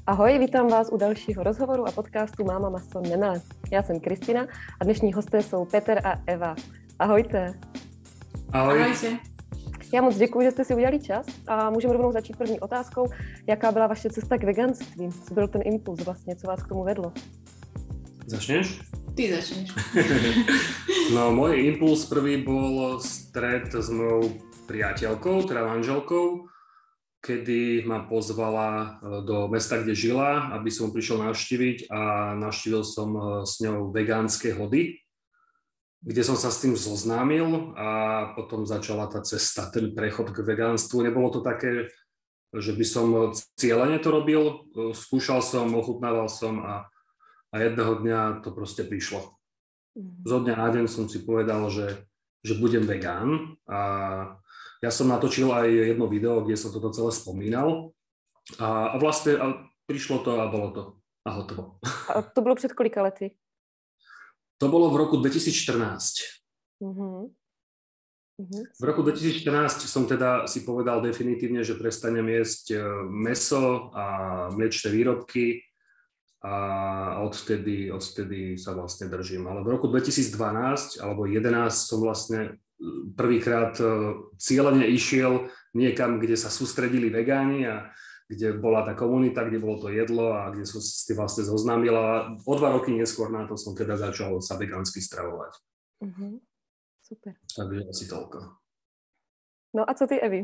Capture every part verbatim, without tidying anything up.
Ahoj, vítám vás u dalšího rozhovoru a podcastu Máma maso nemele. Já jsem Kristina a dnešní hosté jsou Petr a Eva. Ahojte. Ahoj. Ahojte. Já moc děkuji, že jste si udělali čas a můžeme rovnou začít první otázkou. Jaká byla vaše cesta k veganství? Co byl ten impuls vlastně, co vás k tomu vedlo? Začneš? Ty začneš. No, môj impuls prvý bol stret s mojou priateľkou, teda manželkou, kedy ma pozvala do mesta, kde žila, aby som prišiel navštíviť a navštívil som s ňou vegánske hody, kde som sa s tým zoznámil a potom začala tá cesta, ten prechod k vegánstvu. Nebolo to také, že by som cieľene to robil, skúšal som, ochutnával som a, a jedného dňa to proste prišlo. Zo dňa na deň som si povedal, že, že budem vegán a ja som natočil aj jedno video, kde som toto celé spomínal a, a vlastne a prišlo to a bolo to a hotovo. A to bylo před kolika lety? To bolo v roku dvetisícštrnásť. Uh-huh. Uh-huh. V roku dvetisícštrnásť som teda si povedal definitívne, že prestanem jesť mäso a mliečne výrobky a odvtedy, odvtedy sa vlastne držím. Ale v roku dvetisícdvanásť alebo jedenásť som vlastne prvýkrát cieľene išiel niekam, kde sa sústredili vegáni a kde bola tá komunita, kde bolo to jedlo a kde som si vlastne zoznámila. O dva roky neskôr na to som teda začal sa vegánsky stravovať. Uh-huh. Super. Takže asi toľko. No a co ty, Evi?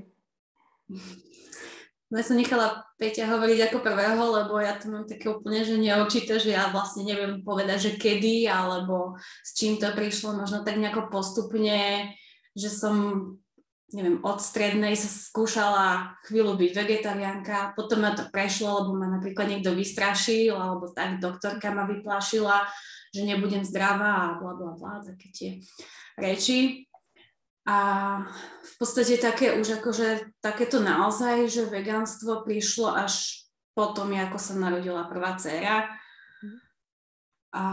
No ja som nechala Peťa hovoriť ako prvého, lebo ja to mám také úplne, že neurčité, že ja vlastne neviem povedať, že kedy, alebo s čím to prišlo, možno tak nejako postupne, že som, neviem, od strednej sa skúšala chvíľu byť vegetariánka, potom ma to prešlo, lebo ma napríklad niekto vystrašil, alebo tak doktorka ma vyplašila, že nebudem zdravá a bla bla bla, také tie reči. A v podstate také už akože takéto naozaj, že vegánstvo prišlo až potom, ako sa narodila prvá dcéra. A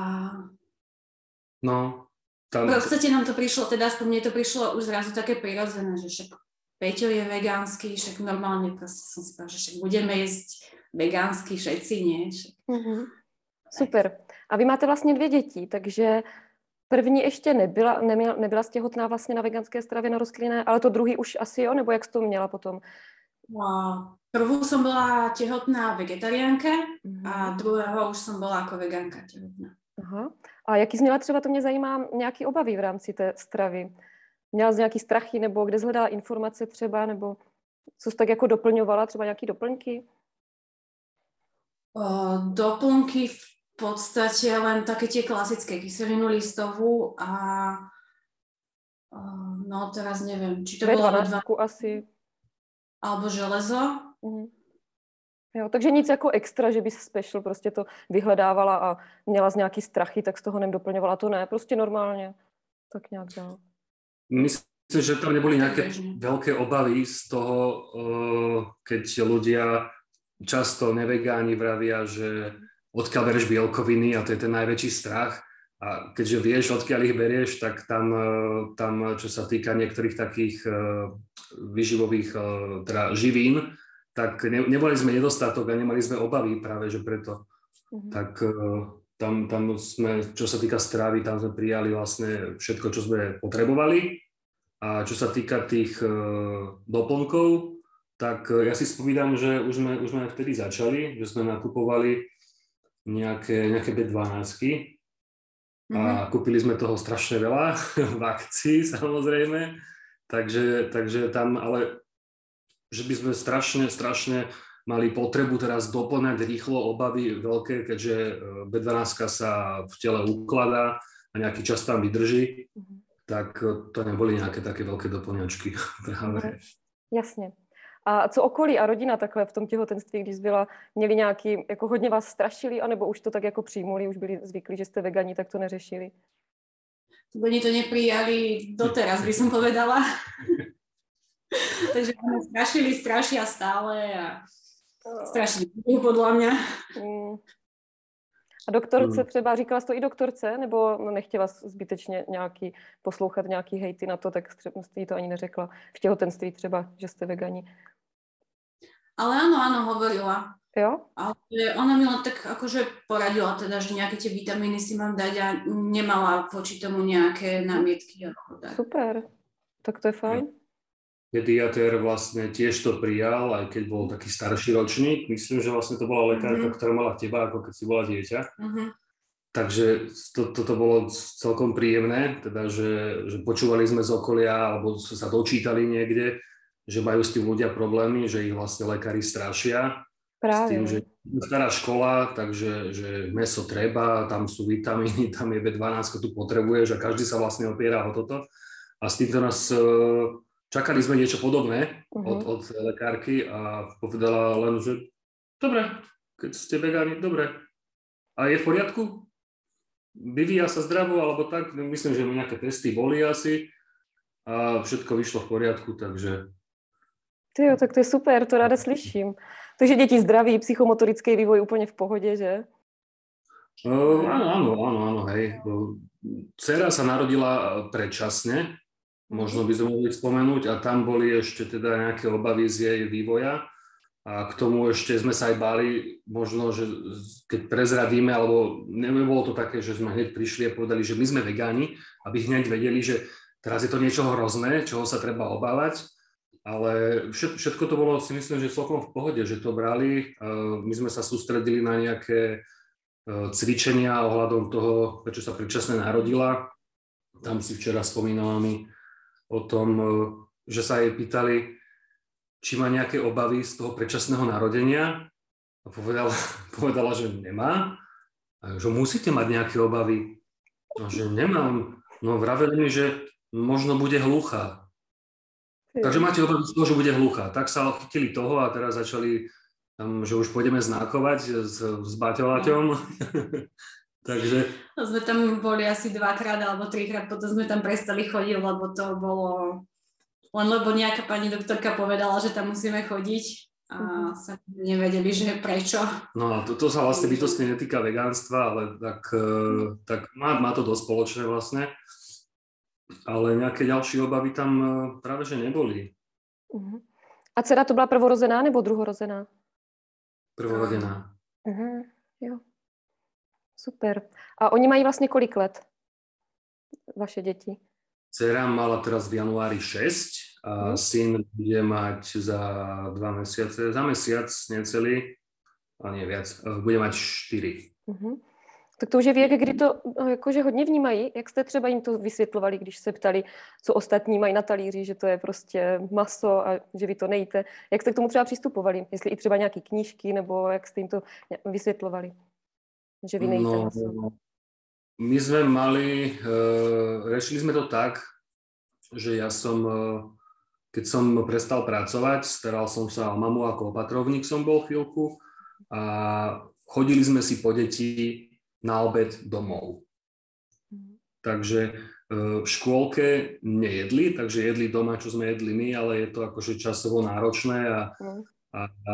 no, tam... v podstate nám to prišlo, teda aspoň mne to prišlo už zrazu také prirodzené, že však Peťo je vegánsky, však normálne proste som si povedala, že však budeme jesť vegánsky všetci, nie? Však... Mm-hmm. Super. A vy máte vlastně dvě děti, takže první ještě nebyla, neměla, nebyla těhotná vlastně na veganské stravě na rostlinné, ale to druhý už asi jo, nebo jak jsi to měla potom? No, prvú som bola tehotná vegetariánka mm. a druhého už som bola ako vegánka tehotná. Aha. A jaký jsi měla třeba, to mě zajímá, nějaký obavy v rámci té stravy? Měla jsi nějaký strachy, nebo kde jsi hledala informace třeba, nebo co jsi tak jako doplňovala, třeba nějaký doplňky? O, doplnky v podstate len také tie klasické, kyselinu listovú a no teraz neviem, či to bolo dvanáctku asi. Alebo železo. Uh-huh. Jo, takže nic jako extra, že by se special prostě to vyhledávala a měla z nějaký strachy, tak z toho nedoplňovala, to ne, prostě normálně. Tak nějak dál. Myslím, že tam neboli nejaké veľké obavy z toho, keď ľudia často nevegáni vravia, že odkiaľ bereš bielkoviny a to je ten najväčší strach. A keďže vieš, odkiaľ ich berieš, tak tam, tam čo sa týka niektorých takých výživových teda živín, tak ne, neboli sme nedostatok a nemali sme obavy práve, že preto. Mm-hmm. Tak tam, tam sme, čo sa týka stravy, tam sme prijali vlastne všetko, čo sme potrebovali. A čo sa týka tých doplnkov, tak ja si spomínam, že už sme, už sme vtedy začali, že sme nakupovali nejaké, nejaké bé dvanásť a mm-hmm. kúpili sme toho strašne veľa v akcii samozrejme, takže, takže tam ale že by sme strašne, strašne mali potrebu teraz doplňať rýchlo obavy veľké, keďže bé dvanásť sa v tele ukladá a nejaký čas tam vydrží, mm-hmm. tak to neboli nejaké také veľké doplňačky práve. Jasne. A co okolí a rodina takhle v tom těhotenství, když byla, měli nějaký, jako hodně vás strašili, anebo už to tak jako přijmuli, už byli zvyklí, že jste vegani, tak to neřešili? Oni to neprijali doteraz, by som povedala. Takže oni strašili, strašia stále a strašili podľa mňa. Mm. A doktorce třeba, říkala jsi to i doktorce, nebo nechtěla zbytečně nějaký poslouchat nějaký hejty na to, tak jste jí to ani neřekla v těhotenství třeba, že jste vegani? Ale áno, áno, hovorila. Jo? Ale ona mi len tak akože poradila teda, že nejaké tie vitamíny si mám dať a nemala voči tomu nejaké námietky. Tak. Super, tak to je fajn. Pediatér vlastne tiež to prijal, aj keď bol taký starší ročník. Myslím, že vlastne to bola lekárka, mm-hmm. ktorá mala teba, ako keď si bola dieťa. Mm-hmm. Takže to, toto bolo celkom príjemné, teda, že, že počúvali sme z okolia, alebo sa dočítali niekde, že majú s tým ľudia problémy, že ich vlastne lekári strašia. Práve. S tým, že stará škola, takže že mäso treba, tam sú vitamíny, tam je bé dvanásť, tu potrebuješ a každý sa vlastne opiera o toto. A s týmto nás... Čakali sme niečo podobné uh-huh. od, od lekárky a povedala len, že dobre, keď ste vegáni, dobre. A je v poriadku? Vyvíja sa zdravo alebo tak? Myslím, že nejaké testy boli asi a všetko vyšlo v poriadku, takže... Tyjo, tak to je super, to ráda slyším. Takže deti zdraví, psychomotorický vývoj úplne v pohode, že? Uh, áno, áno, áno, áno, hej. Dcera sa narodila predčasne, možno by sme mohli spomenúť, a tam boli ešte teda nejaké obavy z jej vývoja a k tomu ešte sme sa aj báli, možno, že keď prezradíme, alebo nebolo to také, že sme hneď prišli a povedali, že my sme vegáni, aby hneď vedeli, že teraz je to niečo hrozné, čoho sa treba obávať, ale všetko to bolo, si myslím, že celkom v pohode, že to brali. My sme sa sústredili na nejaké cvičenia ohľadom toho, prečo sa predčasne narodila. Tam si včera spomínala mi o tom, že sa jej pýtali, či má nejaké obavy z toho predčasného narodenia a povedala, povedala, že nemá. A že musíte mať nejaké obavy. No, že nemám. No vraveli mi, že možno bude hluchá. Takže máte obavy z toho, že bude hluchá. Tak sa chytili toho a teraz začali, tam, že už pôjdeme znakovať s, s Baťovaťom. Takže... No, sme tam boli asi dvakrát alebo trikrát, potom sme tam prestali chodiť, lebo to bolo... Len lebo nejaká pani doktorka povedala, že tam musíme chodiť a uh-huh. sa nevedeli, že prečo. No a to, to sa vlastne bytostne netýka vegánstva, ale tak, uh-huh. tak má, má to dosť spoločné vlastne. Ale nejaké ďalšie obavy tam práve že neboli. Uh-huh. A dcera to byla prvorozená nebo druhorozená? Prvorodená. Uh-huh. Jo. Super. A oni mají vlastně kolik let? Vaše děti? Dcera mala teraz v januári šesť a hmm. syn bude mať za dva mesiace, za mesiac necelý, a nie viac, bude mať štyri. Uh-huh. Tak to už je věk, kdy to jakože hodně vnímají. Jak jste třeba jim to vysvětlovali, když se ptali, co ostatní mají na talíři, že to je prostě maso a že vy to nejíte? Jak jste k tomu třeba přistupovali? Jestli i třeba nějaké knížky, nebo jak jste jim to vysvětlovali? Že vy nejíte no, maso. My sme mali, uh, riešili sme to tak, že ja som, uh, keď som prestal pracovať, staral som sa o mamu ako opatrovník som bol chvíľku a chodili sme si po deti na obed domov. Mm. Takže uh, v škôlke nejedli, takže jedli doma, čo sme jedli my, ale je to akože časovo náročné a, mm. a, a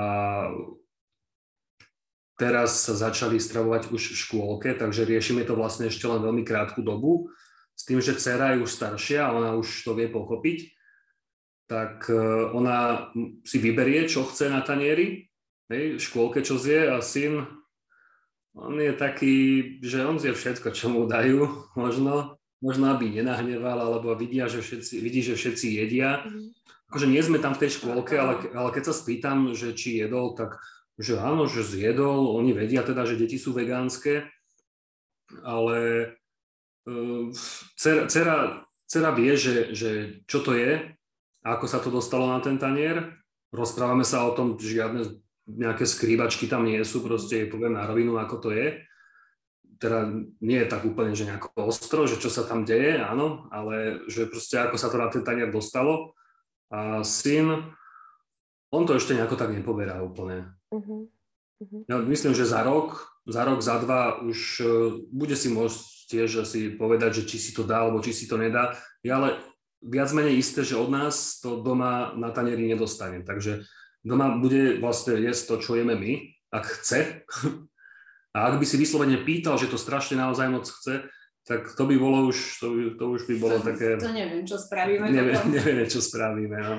teraz sa začali stravovať už v škôlke, takže riešime to vlastne ešte len veľmi krátku dobu. S tým, že dcera je už staršia, ona už to vie pochopiť, tak ona si vyberie, čo chce na tanieri, hej, v škôlke čo zje, a syn, on je taký, že on zje všetko, čo mu dajú, možno, možno aby nenahneval, alebo vidia, že všetci, vidí, že všetci jedia. Akože nie sme tam v tej škôlke, ale, ale keď sa spýtam, že či jedol, tak že áno, že zjedol, oni vedia teda, že deti sú vegánske, ale uh, dcera, dcera, dcera vie, že, že čo to je, a ako sa to dostalo na ten tanier. Rozprávame sa o tom, žiadne nejaké skrývačky tam nie sú, proste poviem na rovinu, ako to je. Teda nie je tak úplne, že nejako ostro, že čo sa tam deje, áno, ale že proste ako sa to na ten tanier dostalo. A syn, on to ešte nejako tak nepoberá úplne. Uh-huh. Uh-huh. Ja myslím, že za rok, za rok, za dva už uh, bude si môcť tiež asi povedať, že či si to dá, alebo či si to nedá. Ja ale viac menej isté, že od nás to doma na tanieri nedostane. Takže doma bude vlastne jesť to, čo jeme my, ak chce. A ak by si vyslovene pýtal, že to strašne naozaj moc chce, tak to by bolo už, to, to už by bolo to, také... To neviem, čo spravíme. Neviem, neviem čo spravíme, no.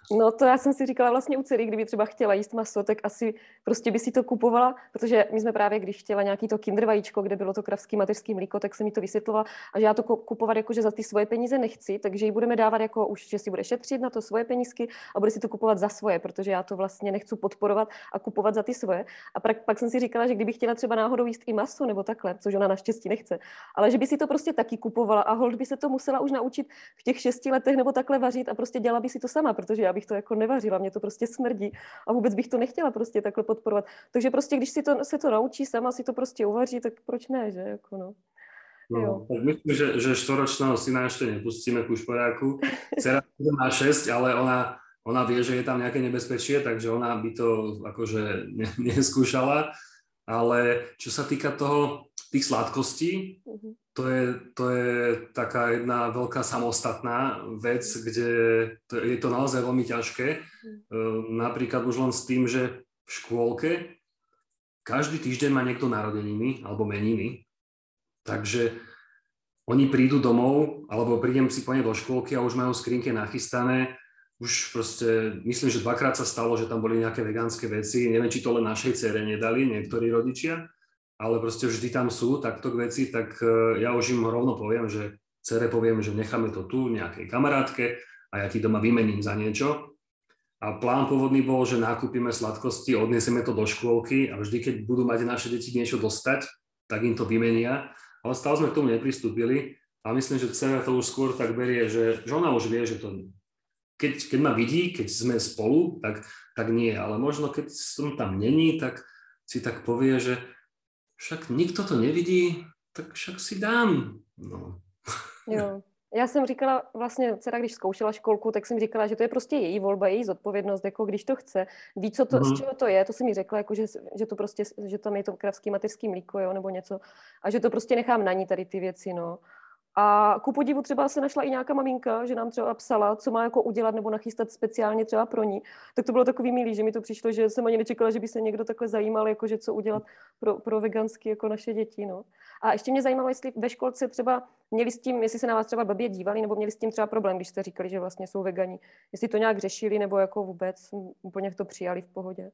No to já jsem si říkala vlastně u dcery, kdyby třeba chtěla jíst maso, tak asi prostě by si to kupovala, protože my jsme právě, když chtěla nějaký to kinder vajíčko, kde bylo to kravský mateřský mlíko, tak jsem mi to vysvětlovala a že já to kupovat jakože za ty svoje peníze nechci, takže ji budeme dávat jako už, že si bude šetřit na to svoje penízky a bude si to kupovat za svoje, protože já to vlastně nechci podporovat a kupovat za ty svoje. A pak, pak jsem si říkala, že kdyby chtěla třeba náhodou jíst i maso nebo takhle, což ona naštěstí nechce, ale že by si to prostě taky kupovala a hold by se to musela už naučit v těch šesti letech nebo takhle vařit a prostě dělala by si to sama, protože já bych to jako nevařila, mě to prostě smrdí a vůbec bych to nechtěla prostě takhle podporovat. Takže prostě, když si to, se to naučí sama, si to prostě uvaří, tak proč ne, že? Jako no. No, tak myslím, že, že štvoročného syna ešte nepustíme ku šporáku. Dcera má šesť, ale ona, ona vie, že je tam nejaké nebezpečie, takže ona by to akože ne, neskúšala. Ale čo sa týka toho, tých sladkostí, uh-huh. To je, to je taká jedna veľká samostatná vec, kde to, je to naozaj veľmi ťažké. Napríklad už len s tým, že v škôlke každý týždeň má niekto narodeniny alebo meniny, takže oni prídu domov, alebo prídem si po ne do škôlky a už majú v skrinke nachystané. Už proste, myslím, že dvakrát sa stalo, že tam boli nejaké vegánske veci. Neviem, či to len našej dcere nedali niektorí rodičia, ale proste vždy tam sú takto veci, tak ja už im rovno poviem, že dcere poviem, že necháme to tu nejakej kamarátke a ja ti doma vymením za niečo. A plán pôvodný bol, že nakúpime sladkosti, odniesieme to do škôlky a vždy, keď budú mať naše deti niečo dostať, tak im to vymenia. Ale stále sme k tomu nepristúpili a myslím, že dcera to už skôr tak berie, že, že ona už vie, že to keď, keď ma vidí, keď sme spolu, tak, tak nie. Ale možno keď som tam není, tak si tak povie, že však nikto to nevidí, tak však si dám. No. Jo. Já jsem říkala, vlastně dcera, když zkoušela školku, tak jsem říkala, že to je prostě její volba, její zodpovědnost, jako když to chce. Ví, co to, mm-hmm. z čeho to je, to jsem mi řekla, jako že, že to prostě, že tam je to kravský mateřský mlíko, jo, nebo něco. A že to prostě nechám na ní tady ty věci, no. A ku podivu třeba se našla i nějaká maminka, že nám třeba psala, co má jako udělat nebo nachystat speciálně třeba pro ní. Tak to bylo takový milý, že mi to přišlo, že jsem ani nečekala, že by se někdo takhle zajímal, jakože co udělat pro, pro vegansky jako naše děti. No. A ještě mě zajímalo, jestli ve školce třeba měli s tím, jestli se na vás třeba blbě dívali, nebo měli s tím třeba problém, když jste říkali, že vlastně jsou vegani. Jestli to nějak řešili, nebo jako vůbec úplně to přijali v pohodě.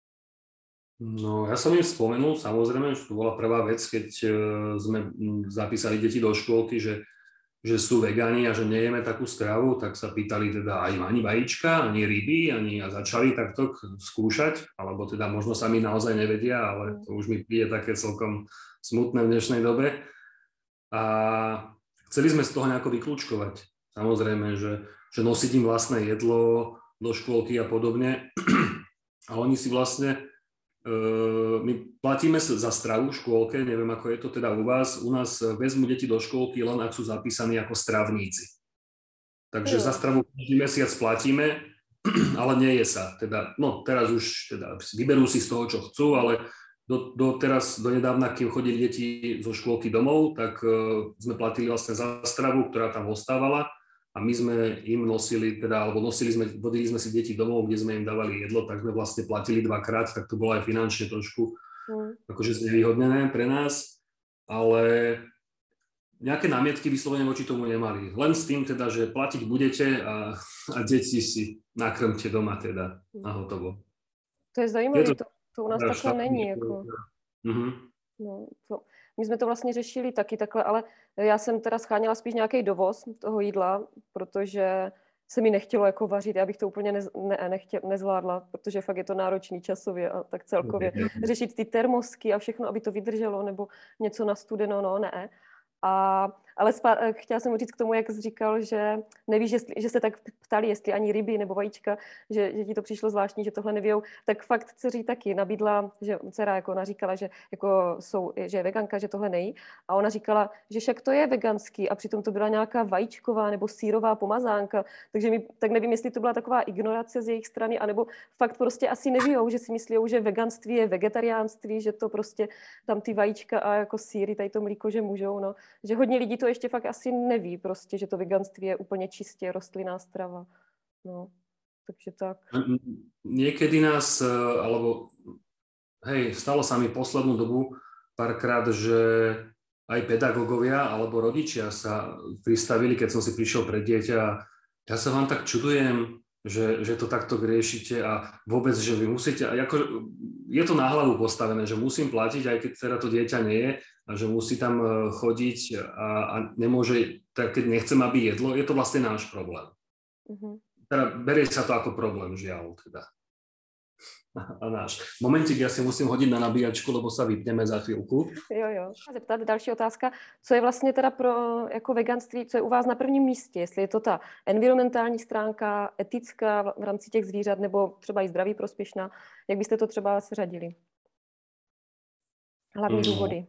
No, ja som im spomenul, samozrejme, že to bola prvá vec, keď uh, sme zapísali deti do škôlky, že, že sú vegani a že nejeme takú stravu, tak sa pýtali teda aj ani vajíčka, ani ryby, ani a začali takto skúšať, alebo teda možno sami naozaj nevedia, ale to už mi príde také celkom smutné v dnešnej dobe. A chceli sme z toho nejako vyklúčkovať. Samozrejme, že, že nosiť im vlastné jedlo do škôlky a podobne. A oni si vlastne Uh, my platíme za stravu v škôlke, neviem ako je to teda u vás, u nás vezmu deti do škôlky len ak sú zapísaní ako stravníci. Takže mm. za stravu každý mesiac platíme, ale nie je sa. Teda, no teraz už teda vyberú si z toho, čo chcú, ale do, do teraz, do nedávna, kým chodili deti zo škôlky domov, tak uh, sme platili vlastne za stravu, ktorá tam ostávala. A my sme im nosili, teda, alebo nosili sme, vodili sme si deti domov, kde sme im dávali jedlo, tak sme vlastne platili dvakrát, tak to bolo aj finančne trošku mm. akože znevýhodnené pre nás, ale nejaké námietky vyslovene voči tomu nemali. Len s tým teda, že platiť budete a, a deti si nakrmte doma teda a hotovo. To je zajímavé, je to, to, to u nás takhle není. Jako. Mm-hmm. No, to... My jsme to vlastně řešili taky takhle, ale já jsem teda scháněla spíš nějaký dovoz toho jídla, protože se mi nechtělo jako vařit, já bych to úplně nez, ne, nechtěl, nezvládla, protože fakt je to náročný časově a tak celkově řešit ty termosky a všechno, aby to vydrželo, nebo něco na studeno, no ne. A, ale spá, chtěla jsem říct k tomu, jak jsi říkal, že nevíš, jestli, že se tak ptali, jestli ani ryby nebo vajíčka, že, že ti to přišlo zvláštní, že tohle nevějou, tak fakt dceří taky nabídla, že dcera jako ona říkala, že, jako jsou, že je veganka, že tohle nejí a ona říkala, že však to je veganský a přitom to byla nějaká vajíčková nebo sírová pomazánka, takže mi, tak nevím, jestli to byla taková ignorace z jejich strany, anebo fakt prostě asi nevějou, že si myslí, že veganství je vegetariánství, že to prostě tam ty vajíčka a jako síry, tady to mlíko, že můžou, no. Že hodně lidí to ještě fakt asi neví prostě, že to veganství je úplně čistě rostlinná strava. No, takže tak. Niekedy nás, alebo hej, stalo sa mi poslednú dobu párkrát, že aj pedagógovia alebo rodičia sa pristavili, keď som si prišiel pre dieťa. Ja sa vám tak čudujem, že, že to takto riešite a vôbec, že vy musíte, ako, je to na hlavu postavené, že musím platiť, aj keď teda to dieťa nie je, a že musí tam chodiť a, a nemôže, tak keď nechcem, aby jedlo, je to vlastne náš problém. Uh-huh. Teda berie sa to ako problém, žiaľ, teda. A náš. Momentík, ja si musím hodiť na nabíjačku, lebo sa vypneme za chvíľku. Jo, jo. A zeptat, další otázka. Co je vlastně teda pro jako veganství, co je u vás na prvním místě? Jestli je to ta environmentální stránka, etická v rámci těch zvířat, nebo třeba i zdraví prospěšná. Jak byste to třeba seřadili? Hlavní důvody.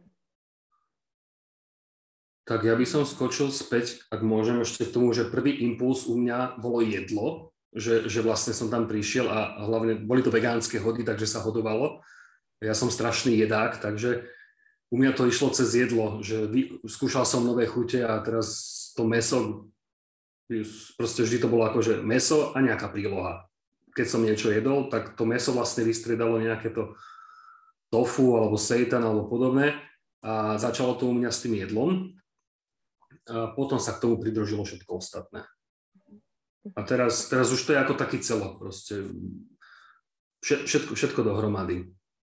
Tak ja by som skočil späť, ak môžem ešte k tomu, že prvý impuls u mňa bolo jedlo, že, že vlastne som tam prišiel a hlavne boli to vegánske hody, takže sa hodovalo. Ja som strašný jedák, takže u mňa to išlo cez jedlo, že vy, skúšal som nové chute a teraz to mäso, proste vždy to bolo akože mäso a nejaká príloha. Keď som niečo jedol, tak to mäso vlastne vystriedalo nejaké to tofu alebo seitan alebo podobné a začalo to u mňa s tým jedlom. A potom sa k tomu pridružilo všetko ostatné. A teraz, teraz už to je ako taký celok, proste všetko, všetko dohromady.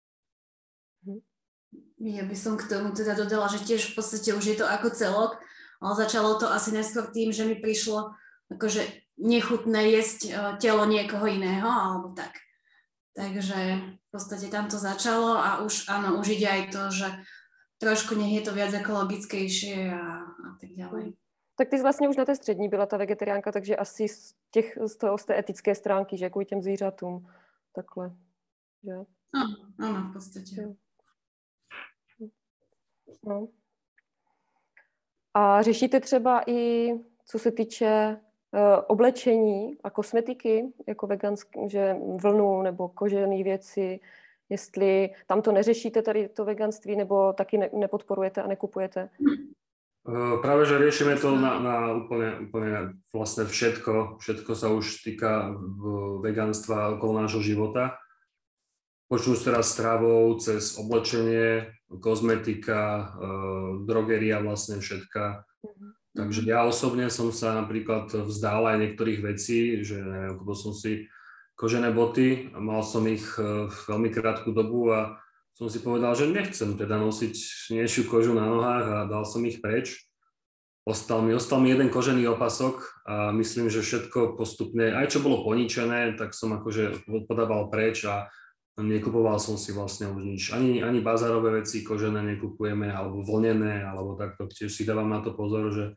Ja by som k tomu teda dodala, že tiež v podstate už je to ako celok, ale začalo to asi najskôr tým, že mi prišlo akože nechutné jesť telo niekoho iného, alebo tak. Takže v podstate tam to začalo a už áno, už ide aj to, že trošku nech je to viac ekologickejšie a, a tak ďalej. Tak ty jsi vlastně už na té střední byla ta vegetariánka, takže asi z, těch, z, toho, z té etické stránky, že kvůli těm zvířatům, takhle, že? Áno, áno, v podstate. No. A řešíte třeba i, co se týče uh, oblečení a kosmetiky, jako veganské, že vlnu nebo kožené věci, jestli tam to neřešíte tady to veganství, nebo taky ne, nepodporujete a nekupujete? Práve, že riešime to na, na úplne, úplne vlastne všetko. Všetko sa už týka veganstva okolo nášho života. Počnúť teraz stravou, cez oblečenie, kozmetika, drogeria, vlastne všetka. Mm-hmm. Takže ja osobne som sa napríklad vzdal aj niektorých vecí, že kúpil som si kožené boty a mal som ich veľmi krátku dobu a som si povedal, že nechcem teda nosiť niečšiu kožu na nohách a dal som ich preč. Ostal mi, ostal mi jeden kožený opasok a myslím, že všetko postupne, aj čo bolo poničené, tak som akože podával preč a nekupoval som si vlastne už nič. Ani, ani bazárové veci kožené nekupujeme, alebo vlnené, alebo takto. Tiež si dávam na to pozor, že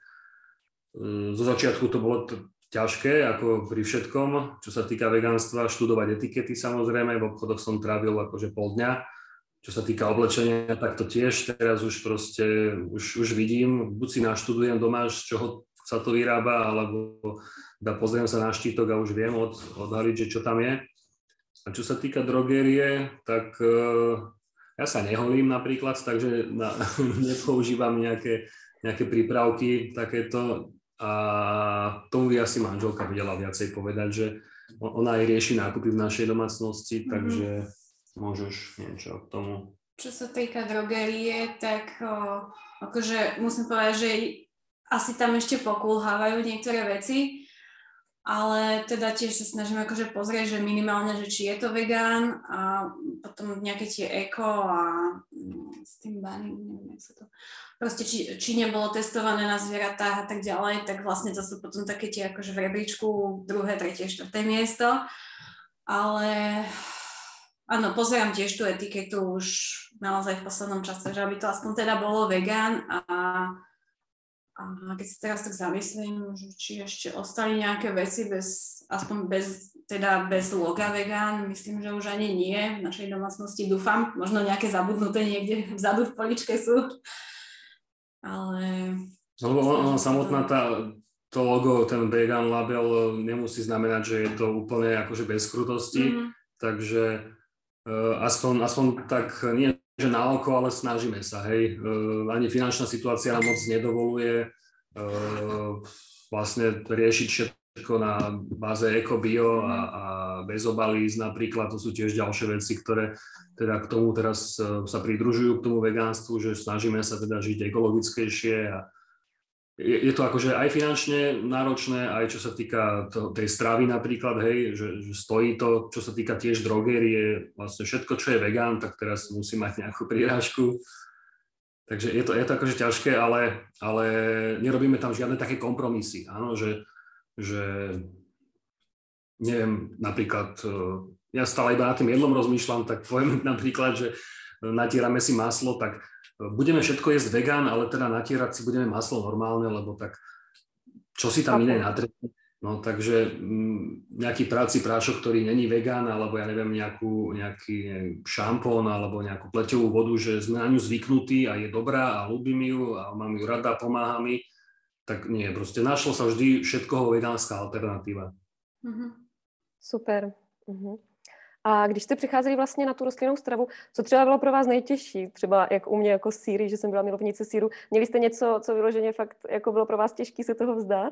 zo začiatku to bolo t- ťažké, ako pri všetkom, čo sa týka veganstva, študovať etikety samozrejme, v obchodoch som trávil akože pol dňa. Čo sa týka oblečenia, tak to tiež teraz už proste, už, už vidím, buď si naštudujem doma, z čoho sa to vyrába, alebo da pozriem sa na štítok a už viem od, odhaliť, že čo tam je. A čo sa týka drogérie, tak uh, ja sa neholím napríklad, takže na, nepoužívam nejaké, nejaké prípravky takéto a tomu by asi manželka vedela viacej povedať, že ona aj rieši nákupy v našej domácnosti, mm-hmm. takže môžeš niečo k tomu. Čo sa týka drogérie, tak o, akože musím povedať, že asi tam ešte pokulhávajú niektoré veci, ale teda tiež sa snažím akože pozrieť, že minimálne, že či je to vegán a potom nejaké tie eko a s tým baním, neviem, jak sa to... Proste či, či nebolo testované na zvieratách a tak ďalej, tak vlastne to sú potom také tie akože v rebríčku druhé, tretie, štvrté miesto, ale... Áno, pozerám tiež tú etiketu už naozaj v poslednom čase, že aby to aspoň teda bolo vegán a, a keď si teraz tak zamyslím, že či ešte ostali nejaké veci bez, aspoň bez, teda bez loga vegán, myslím, že už ani nie v našej domácnosti, dúfam, možno nejaké zabudnuté niekde vzadu v poličke sú, ale... Lebo ono samotná tá, to logo, ten vegan label nemusí znamenať, že je to úplne akože bez krutosti, mm-hmm. takže Uh, aspoň, aspoň tak nie, že na oko, ale snažíme sa, hej. Uh, ani finančná situácia nám moc nedovoluje uh, vlastne riešiť všetko na báze eko-bio a, a bez obalíz napríklad, to sú tiež ďalšie veci, ktoré teda k tomu teraz uh, sa pridružujú k tomu vegánstvu, že snažíme sa teda žiť ekologickejšie a je, je to akože aj finančne náročné, aj čo sa týka to, tej stravy napríklad, hej, že, že stojí to, čo sa týka tiež drogérie, vlastne všetko, čo je vegán, tak teraz musí mať nejakú prírážku. Takže je to, je to akože ťažké, ale, ale nerobíme tam žiadne také kompromisy. Áno, že, že neviem, napríklad, ja stále iba na tým jedlom rozmýšľam, tak poviem napríklad, že natierame si maslo, tak budeme všetko jesť vegán, ale teda natierať si budeme maslo normálne, lebo tak čo si tam iné natrieť. No takže nejaký práci prášok, ktorý není vegán, alebo ja neviem, nejakú, nejaký šampón alebo nejakú pleťovú vodu, že sme na ňu zvyknutí a je dobrá a ľúbim ju a mám ju rada, pomáha mi, tak nie, proste našlo sa vždy všetkoho vegánska alternatíva. Mm-hmm. Super. Uh-huh. A když jste přicházeli vlastně na tu rostlinnou stravu, co třeba bylo pro vás nejtěžší? Třeba jak u mě jako síry, že jsem byla milovnice síru. Měli jste něco, co vyloženě fakt jako bylo pro vás těžké se toho vzdát?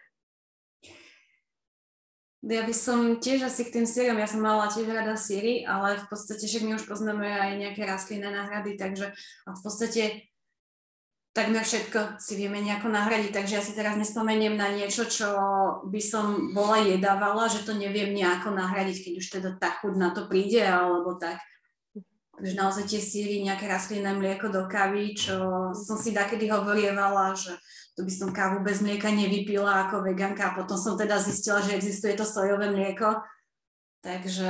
Ja by som tiež asi k tým sírom, ja som mala tiež rada síry, ale v podstate, že my už poznáme aj nejaké rastlinné náhrady, takže v podstate takmer všetko si vieme nejako nahradiť, takže ja si teraz nespomeniem na niečo, čo by som bola jedávala, že to neviem nejako nahradiť, keď už teda tá chuť na to príde, alebo tak. Takže naozaj tie síry, nejaké rastlinné mlieko do kávy, čo som si dakedy hovorievala, že to by som kávu bez mlieka nevypila ako vegánka a potom som teda zistila, že existuje to sojové mlieko, takže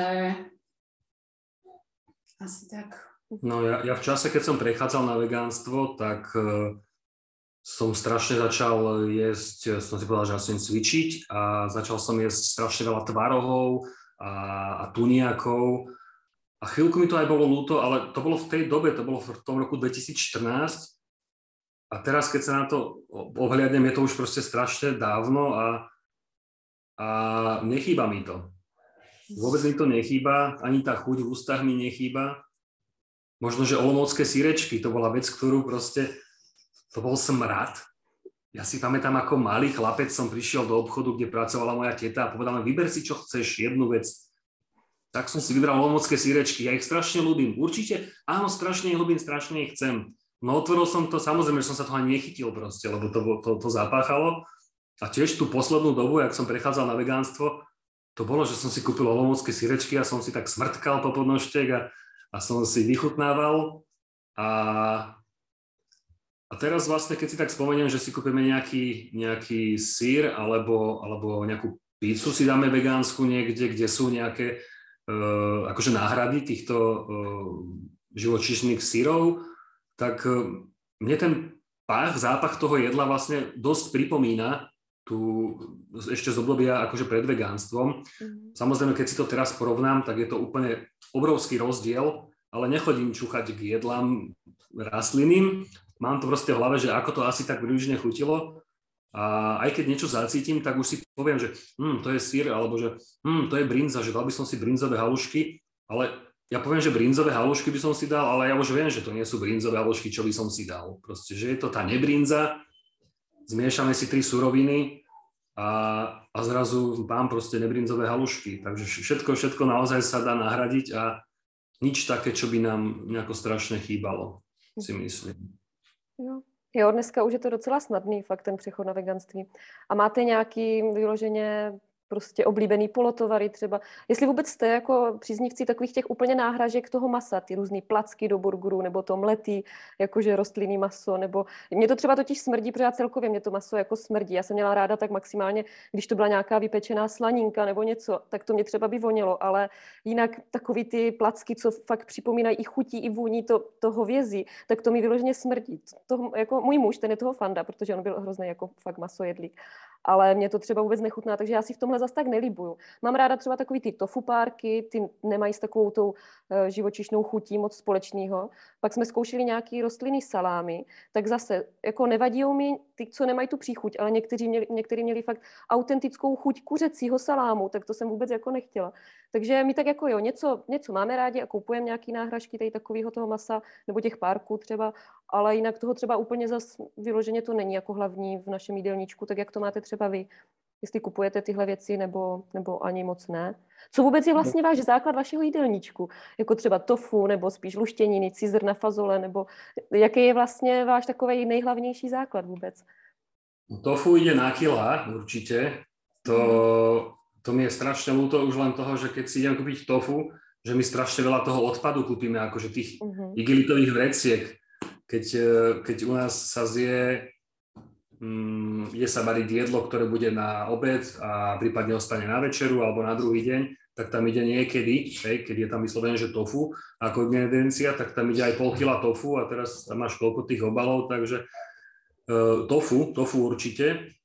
asi tak. No ja, ja v čase, keď som prechádzal na vegánstvo, tak uh, som strašne začal jesť, som si povedal, že chcem cvičiť a začal som jesť strašne veľa tvarohov a, a tuniakov a chvíľku mi to aj bolo ľúto, ale to bolo v tej dobe, to bolo v tom roku dvetisícštrnásť a teraz, keď sa na to ohliadnem, je to už proste strašne dávno a, a nechýba mi to. Vôbec mi to nechýba, ani tá chuť v ústach mi nechýba. Možno, že olomoucké sírečky, to bola vec, ktorú proste, to bol smrad. Ja si pamätám, ako malý chlapec som prišiel do obchodu, kde pracovala moja teta a povedala, vyber si, čo chceš, jednu vec. Tak som si vybral olomoucké sírečky, ja ich strašne ľúbim. Určite, áno, strašne ich ľúbim, strašne ich chcem. No otvoril som to, samozrejme, že som sa toho ani nechytil proste, lebo to, to, to zapáchalo. A tiež tú poslednú dobu, jak som prechádzal na vegánstvo, to bolo, že som si kúpil olomoucké sírečky a som si tak smrtkal po podnožtek a a som si vychutnával a, a teraz vlastne, keď si tak spomeniem, že si kúpime nejaký, nejaký sír alebo, alebo nejakú pizzu si dáme vegánsku niekde, kde sú nejaké uh, akože náhrady týchto uh, živočíšnych sírov, tak uh, mne ten pách, zápach toho jedla vlastne dosť pripomína tu ešte z obdobia akože pred vegánstvom. Mm. Samozrejme, keď si to teraz porovnám, tak je to úplne obrovský rozdiel, ale nechodím čúchať k jedlám rastlinným. Mám to proste v hlave, že ako to asi tak približne chutilo. A aj keď niečo zacítim, tak už si poviem, že hm, to je syr, alebo že hm, to je brinza, že dal by som si brinzové halušky, ale ja poviem, že brinzové halušky by som si dal, ale ja už viem, že to nie sú brinzové halušky, čo by som si dal. Proste, že je to tá nebrinza, zmiešame si tri suroviny a, a zrazu mám proste nebrinzové halušky. Takže všetko, všetko naozaj sa dá nahradiť a nič také, čo by nám nejako strašne chýbalo, si myslím. Jo. Jo, dneska už je to docela snadný, fakt ten přechod na veganství. A máte nějaký vyloženě prostě oblíbený polotovary třeba? Jestli vůbec jste jako příznivci takových těch úplně náhražek toho masa, ty různý placky do burgerů, nebo to mletý, jakože rostlinný maso, nebo mě to třeba totiž smrdí, protože já celkově mě to maso jako smrdí. Já jsem měla ráda tak maximálně, když to byla nějaká vypečená slaninka nebo něco, tak to mě třeba by vonilo, ale jinak takový ty placky, co fakt připomínají i chutí, i vůní to, to hovězí, tak to mi vyloženě smrdí. To, jako můj muž, ten je toho fanda, protože on byl hrozný jako fakt masojedlík. Ale mě to třeba vůbec nechutná, takže já si v tomhle zas tak nelíbuju. Mám ráda třeba takový ty tofu párky, ty nemají s takovou tou uh, živočišnou chutí moc společného. Pak jsme zkoušeli nějaký rostlinný salámy, tak zase jako nevadí mi ty, co nemají tu příchuť, ale někteří měli, někteří měli fakt autentickou chuť kuřecího salámu, tak to jsem vůbec jako nechtěla. Takže my tak jako jo, něco, něco máme rádi a koupujeme nějaký náhražky tady takového toho masa nebo těch párků třeba, ale jinak toho třeba úplně zas vyloženě to není jako hlavní v našem jídelníčku, tak jak to máte třeba vy? Jestli kupujete tyhle věci nebo, nebo ani moc ne? Co vůbec je vlastně váš základ vašeho jídelníčku? Jako třeba tofu nebo spíš luštěniny, cizrna, fazole, nebo jaký je vlastně váš takový nejhlavnější základ vůbec? Tofu ide na kilá, určite. To, to mi je strašne ľúto už len toho, že keď si idem kúpiť tofu, že my strašne veľa toho odpadu kúpime, akože tých uh-huh. igelitových vreciek. Keď, keď u nás sa zje, um, ide sa variť jedlo, ktoré bude na obed a prípadne ostane na večeru alebo na druhý deň, tak tam ide niekedy, hej, keď je tam vyslovené, že tofu ako ingrediencia, tak tam ide aj pol kila tofu a teraz tam máš koľko tých obalov, takže uh, tofu, tofu určite.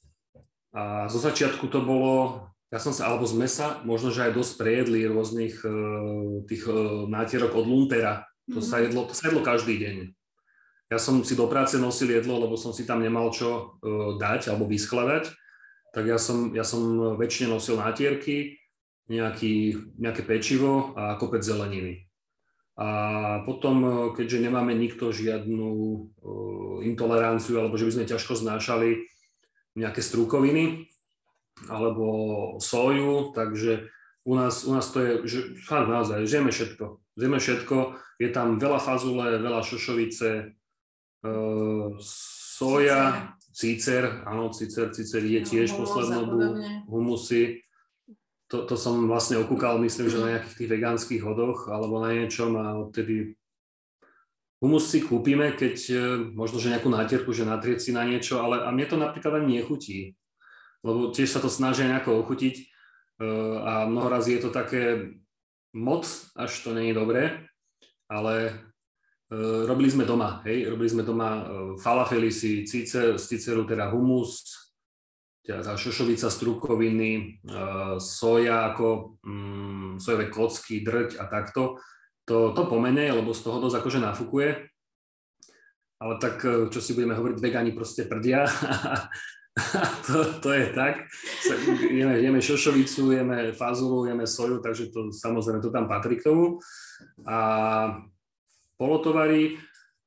A zo začiatku to bolo, ja som sa, alebo z mesa, možno, že aj dosť prejedli rôznych uh, tých uh, nátierok od Luntera. To, mm-hmm. sa jedlo, to sa jedlo každý deň. Ja som si do práce nosil jedlo, lebo som si tam nemal čo uh, dať alebo vyskladať. Tak ja som, ja som väčšine nosil nátierky, nejaký, nejaké pečivo a kopec zeleniny. A potom, keďže nemáme nikto žiadnu uh, intoleranciu, alebo že by sme ťažko znášali nejaké strukoviny alebo soju, takže u nás, u nás to je, že fakt naozaj, žijeme všetko. Žijeme všetko, je tam veľa fazule, veľa šošovice, uh, soja, cícer, áno, cícer, cícer je tiež no, poslednú dobu, humusy. To, to som vlastne okúkal, myslím, že na nejakých tých vegánskych hodoch alebo na niečom a odtedy humus si kúpime, keď možno, že nejakú nátierku, že natrieť si na niečo, ale a mne to napríklad ani nechutí, lebo tiež sa to snažia nejako ochutiť a mnoho razy je to také moc, až to nie je dobré, ale robili sme doma, hej, robili sme doma falafely si, cicer, z ciceru teda humus, tá šošovica strukoviny, soja ako mm, sojové kocky, drť a takto. To, to pomenej, lebo z toho dosť akože nafúkuje. Ale tak, čo si budeme hovoriť, vegáni proste prdia. to, to je tak. Jeme, jeme šošovicu, jeme fazulu, jeme soju, takže to samozrejme to tam patrí k tomu. A polotovary,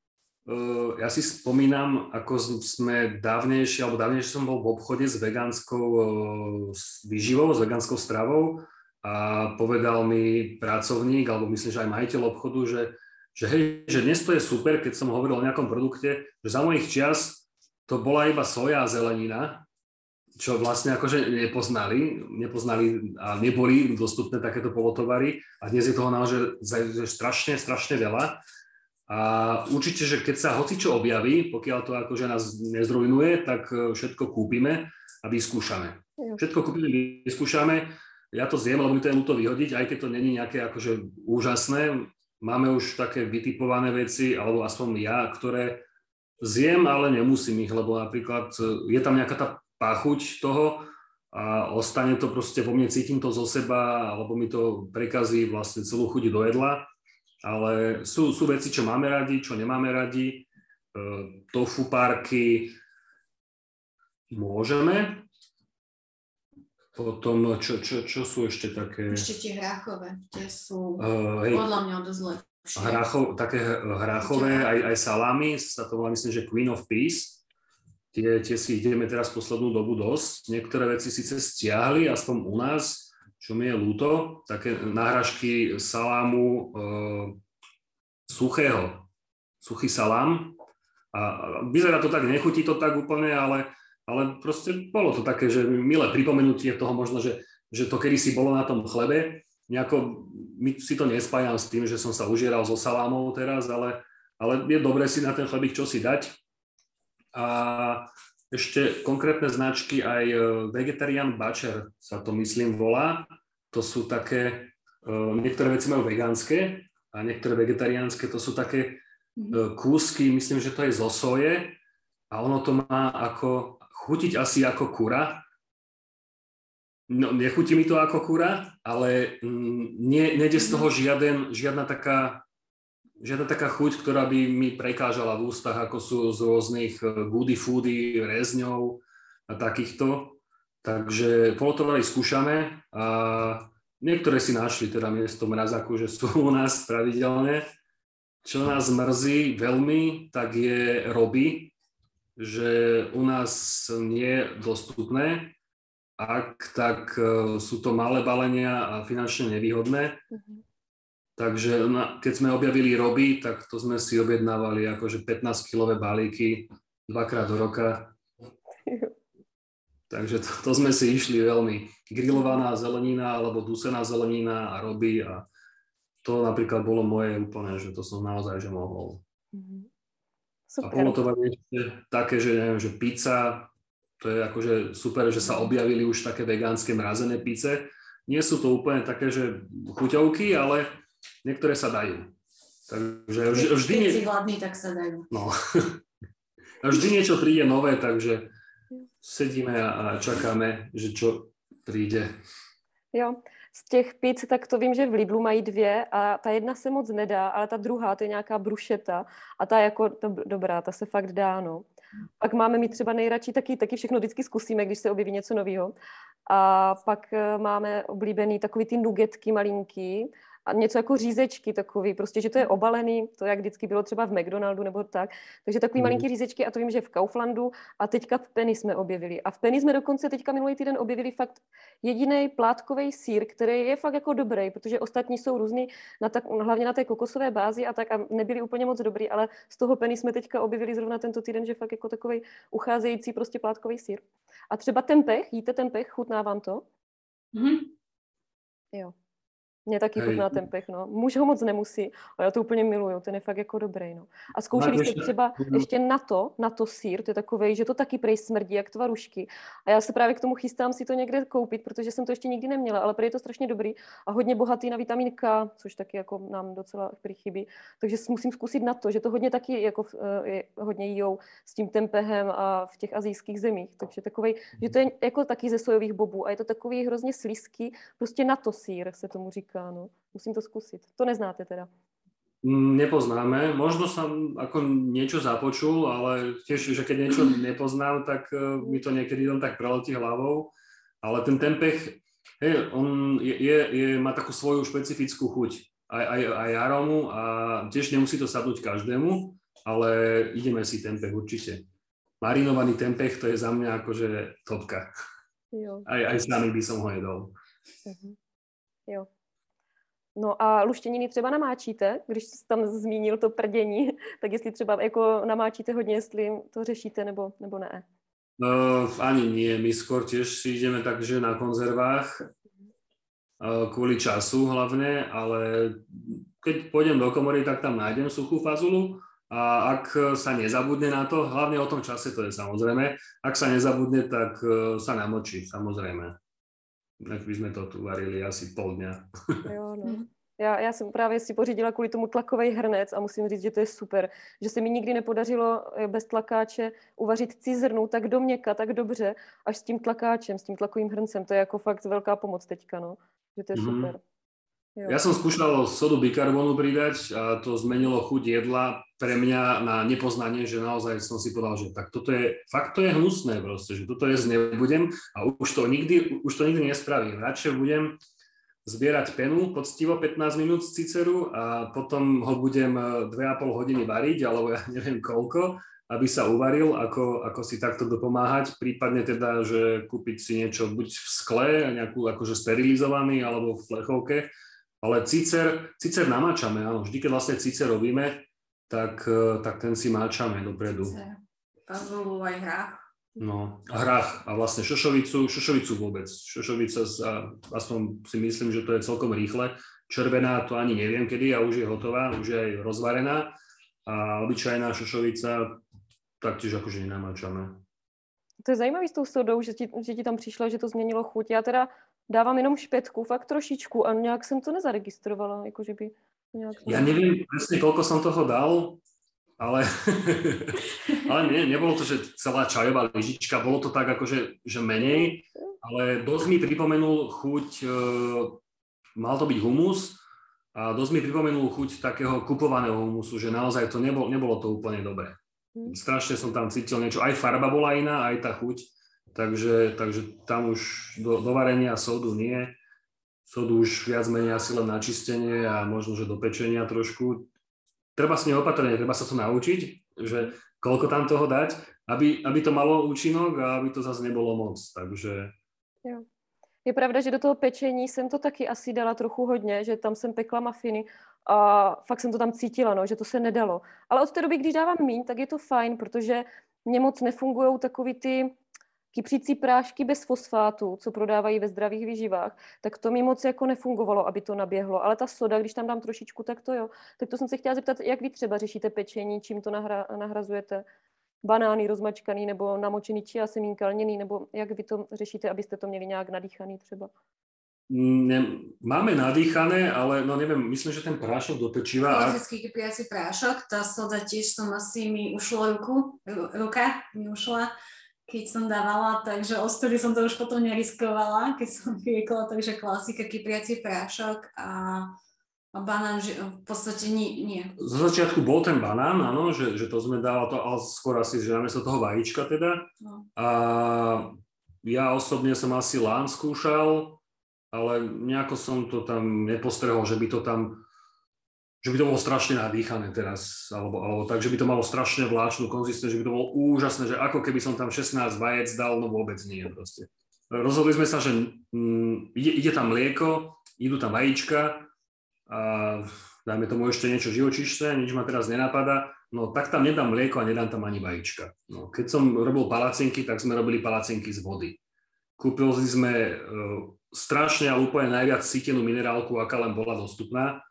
ja si spomínam, ako sme dávnejšie, alebo dávnejšie som bol v obchode s vegánskou výživou, s vegánskou stravou. A povedal mi pracovník, alebo myslím, že aj majiteľ obchodu, že, že hej, že dnes to je super, keď som hovoril o nejakom produkte, že za mojich čias to bola iba soja a zelenina, čo vlastne akože nepoznali, nepoznali a neboli dostupné takéto polotovary a dnes je toho naozaj strašne, strašne veľa. A určite, že keď sa hocičo objaví, pokiaľ to akože nás nezrujnuje, tak všetko kúpime a vyskúšame. Všetko kúpime, vyskúšame. Ja to zjem, lebo mi to je ľúto vyhodiť, aj keď to není nejaké akože úžasné. Máme už také vytipované veci, alebo aspoň ja, ktoré zjem, ale nemusím ich, lebo napríklad je tam nejaká tá pachuť toho a ostane to proste vo mne, cítim to zo seba, alebo mi to prekazí vlastne celú chuť do jedla. Ale sú, sú veci, čo máme radi, čo nemáme radi. Tofu párky môžeme. Potom, čo, čo, čo sú ešte také? Ešte tie hráchové, tie sú uh, hej, podľa mňa dosť lepšie. Hrácho, také hráchové, aj, aj salámy, sa to volá, myslím, že Queen of Peace. Tie, tie si ideme teraz poslednú dobu dosť. Niektoré veci síce stiahli, aspoň u nás, čo mi je ľúto, také náhražky salámu uh, suchého, suchý salám. A vyzerá to tak, nechutí to tak úplne, ale Ale proste bolo to také, že milé pripomenutie toho možno, že, že to kedysi bolo na tom chlebe. Nejako my si to nespájam s tým, že som sa užieral so salámou teraz, ale, ale je dobré si na ten chlebík čosi dať. A ešte konkrétne značky, aj Vegetarian Butcher sa to myslím volá. To sú také, niektoré veci majú vegánske a niektoré vegetariánske, to sú také kúsky, myslím, že to je zo soje a ono to má ako chutiť asi ako kura. No, nechutí mi to ako kura, ale nie, nejde z toho žiaden, žiadna, taká, žiadna taká chuť, ktorá by mi prekážala v ústach, ako sú z rôznych goody foody, rezňov a takýchto. Takže polotovary skúšame a niektoré si našli teda miesto mrazaku, že sú u nás pravidelne. Čo nás mrzí veľmi, tak je roby, že u nás nie je dostupné, ak tak sú to malé balenia a finančne nevýhodné. Mm-hmm. Takže keď sme objavili roby, tak to sme si objednávali akože pätnásťkilové balíky dvakrát do roka. Takže to, to sme si išli veľmi. Grillovaná zelenina alebo dusená zelenina a roby a to napríklad bolo moje úplne, že to som naozaj že mohol. Mhm. A polutovanie také, že neviem, že pizza, to je akože super, že sa objavili už také vegánske mrazené pice. Nie sú to úplne také, že chuťovky, ale niektoré sa dajú. Takže vždy... vždy Keď si hladný, tak sa dajú. No. A vždy niečo príde nové, takže sedíme a čakáme, že čo príde. Jo, z těch pizz, tak to vím, že v Lidlu mají dvě a ta jedna se moc nedá, ale ta druhá, to je nějaká brušeta a ta je jako dob- dobrá, ta se fakt dá, no. Pak máme my třeba nejradši, taky, taky všechno vždycky zkusíme, když se objeví něco nového. A pak máme oblíbený takový ty nugetky malinký, a něco jako řízečky takový, prostě, že to je obalený, to jak vždycky bylo třeba v McDonaldu nebo tak. Takže takový mm. malinký řízečky a to vím, že v Kauflandu a teďka v Penny jsme objevili. A v Penny jsme dokonce teďka minulý týden objevili fakt jediný plátkový sýr, který je fakt jako dobrý, protože ostatní jsou různý, na tak, hlavně na té kokosové bázi a tak a nebyli úplně moc dobrý, ale z toho Penny jsme teďka objevili zrovna tento týden, že fakt jako takový ucházející prostě plátkový sýr. A třeba tempeh, jíte tempeh, chutná vám to? Mm. Jo. Mně taky chutná tempeh, no. Muž ho moc nemusí, ale já to úplně miluju, ten je fakt jako dobrý, no. A zkoušeli jste třeba ještě na to, na to sýr, to je takovej, že to taky prej smrdí, jak tvarušky. A já se právě k tomu chystám si to někde koupit, protože jsem to ještě nikdy neměla, ale prej je to strašně dobrý a hodně bohatý na vitamin K, což taky jako nám docela prý chybí. Takže musím zkusit na to, že to hodně taky jako je, hodně jíjou s tím tempehem a v těch asijských zemích. Takže takovej, že to je jako taky ze sojových bobů a je to takový hrozně slizký, prostě na to sýr se tomu říká. No. Musím to skúsiť. To neznáte teda? Nepoznáme. Možno som ako niečo započul, ale tiež, že keď niečo nepoznám, tak mi to niekedy len tak preletí hlavou. Ale ten tempeh, hej, on je, je, je, má takú svoju špecifickú chuť. Aj, aj, aj arómu a tiež nemusí to sadnúť každému, ale ideme si tempeh určite. Marinovaný tempeh, to je za mňa akože topka. Jo. Aj, aj s nami by som ho jedol. Uh-huh. Jo. No a luštěniny třeba namáčíte, když jste tam zmínil to prdění, tak jestli třeba jako namáčíte hodně, jestli to řešíte nebo, nebo ne? No, ani nie, my skôr tiež si ideme takže na konzervách kvôli času hlavne, ale keď pôjdem do komory, tak tam nájdem suchú fazulu a ak sa nezabudne na to, hlavne o tom čase to je samozrejme, ak sa nezabudne, tak sa namočí, samozrejme. Tak by sme to tu varili asi pol dňa. Jo, no. Já, já jsem právě si pořídila kvůli tomu tlakový hrnec a musím říct, že to je super. Že se mi nikdy nepodařilo bez tlakáče uvařit cizrnu tak do měka, tak dobře, až s tím tlakáčem, s tím tlakovým hrncem. To je jako fakt velká pomoc teďka, no. Že to je mm-hmm. super. Jo. Ja som skúšal sodu bikarbonu pridať a to zmenilo chuť jedla pre mňa na nepoznanie, že naozaj som si povedal, že tak toto je, fakt to je hnusné proste, že toto jesť nebudem a už to nikdy, už to nikdy nespravím. Radšej budem zbierať penu poctivo pätnásť minút z ciceru a potom ho budem dve a pol hodiny variť, alebo ja neviem koľko, aby sa uvaril, ako, ako si takto dopomáhať, prípadne teda, že kúpiť si niečo buď v skle, nejakú akože sterilizovaný, alebo v plechovke. Ale cicer, cicer namáčame, áno. Vždy, keď vlastne cicer robíme, tak, tak ten si máčame dopredu. Fazulu aj hrách. No, a hrách. A vlastne šošovicu, šošovicu vôbec. Šošovica, aspoň si myslím, že to je celkom rýchle. Červená to ani neviem kedy a už je hotová, už je aj rozvarená. A obyčajná šošovica taktiež akože nenamáčame. To je zajímavý s tou sodou, že ti, že ti tam přišlo, že to změnilo chuť. Já teda dávám jenom špetku, fakt trošičku a nějak jsem to nezaregistrovala, jakože by nějak... Ja neviem presne, koľko som toho dal, ale, ale nie, nebolo to, že celá čajová lyžička, bolo to tak akože že menej, ale dosť mi pripomenul chuť, e, mal to byť humus a dosť mi pripomenul chuť takého kupovaného humusu, že naozaj to nebolo, nebolo to úplne dobré. Strašne som tam cítil niečo, aj farba bola iná, aj tá chuť, takže, takže tam už do, do varenia sodu nie. Sodu už viac menej asi len na čistenie a možno, že do pečenia trošku. Treba s ním opatrne, treba sa to naučiť, že koľko tam toho dať, aby, aby to malo účinok a aby to zase nebolo moc, takže... Jo. Je pravda, že do toho pečení jsem to taky asi dala trochu hodně, že tam jsem pekla mafiny a fakt jsem to tam cítila, no, že to se nedalo. Ale od té doby, když dávám míň, tak je to fajn, protože mě moc nefungujou takový ty kypřící prášky bez fosfátu, co prodávají ve zdravých výživách, tak to mi moc jako nefungovalo, aby to naběhlo. Ale ta soda, když tam dám trošičku, tak to jo. Tak to jsem se chtěla zeptat, jak vy třeba řešíte pečení, čím to nahra, nahrazujete? Banány rozmačkaný nebo namočený chia semínka lněný, nebo jak vy to řešíte, abyste to měli nějak nadýchaný třeba? Ne, máme nadýchané, ale no neviem, myslím, že ten prášok do pečiva... Klasický kypriaci prášok, tá soda tiež som asi mi ušlo ruku, ruka mi ušla, keď som dávala, takže ostody som to už potom neriskovala, keď som piekla, takže klasika kypriaci prášok a, a banán v podstate nie, nie. Z začiatku bol ten banán, áno, že, že to sme dávali, to, ale skôr asi, že namiesto toho vajíčka teda. No. A ja osobne som asi lán skúšal, ale nejako som to tam nepostrehol, že by to tam, že by to bolo strašne nadýchané teraz, alebo, alebo tak, že by to malo strašne vláčnu konzistenciu, že by to bolo úžasné, že ako keby som tam šestnásť vajec dal, no vôbec nie proste. Rozhodli sme sa, že mm, ide, ide tam mlieko, idú tam vajíčka a dajme tomu ešte niečo živočíšne, nič ma teraz nenapadá, no tak tam nedám mlieko a nedám tam ani vajíčka. No, keď som robil palacinky, tak sme robili palacinky z vody. Kúpili sme uh, strašne, ale úplne najviac sítenú minerálku, aká len bola dostupná